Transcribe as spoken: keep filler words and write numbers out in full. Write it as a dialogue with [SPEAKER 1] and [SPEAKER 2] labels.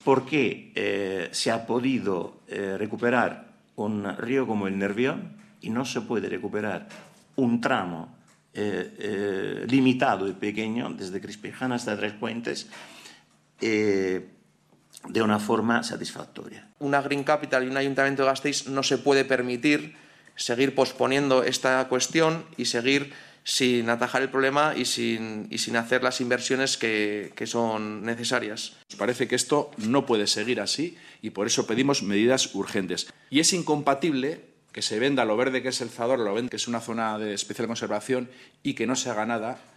[SPEAKER 1] ¿Por qué eh, se ha podido eh, recuperar un río como el Nervión y no se puede recuperar un tramo eh, eh, limitado y pequeño, desde Crispijana hasta Tres Puentes, eh, de una forma satisfactoria?
[SPEAKER 2] Una Green Capital y un Ayuntamiento de Gasteiz no se puede permitir seguir posponiendo esta cuestión y seguir sin atajar el problema y sin, y sin hacer las inversiones que, que son necesarias.
[SPEAKER 3] Nos parece que esto no puede seguir así y por eso pedimos medidas urgentes. Y es incompatible que se venda lo verde que es el Zadorra, lo verde que es una zona de especial conservación y que no se haga nada